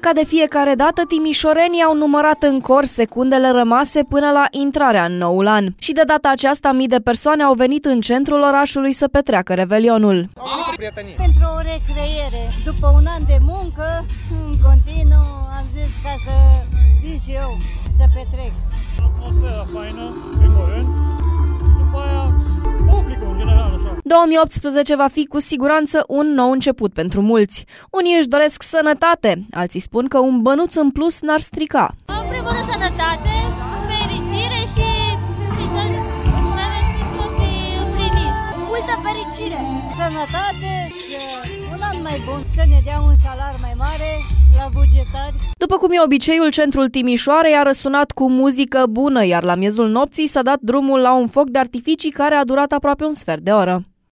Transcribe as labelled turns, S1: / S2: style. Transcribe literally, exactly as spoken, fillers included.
S1: Ca de fiecare dată, timișorenii au numărat în cor secundele rămase până la intrarea în noul an. Și de data aceasta, mii de persoane au venit în centrul orașului să petreacă Revelionul.
S2: Pentru o recreere, după un an de muncă, în continuu, am zis ca să zic eu, să petrec.
S3: Atmosfera faină, primul rând, după aia publicul în general așa.
S1: două mii optsprezece va fi cu siguranță un nou început pentru mulți. Unii își doresc sănătate, alții spun că un bănuț în plus n-ar strica.
S2: În primul rând sănătate, fericire și multă fericire. Sănătate, un an mai bun, să ne dea un salariu mai mare la bugetari.
S1: După cum e obiceiul, centrul Timișoarei a răsunat cu muzică bună, iar la miezul nopții s-a dat drumul la un foc de artificii care a durat aproape un sfert de oră.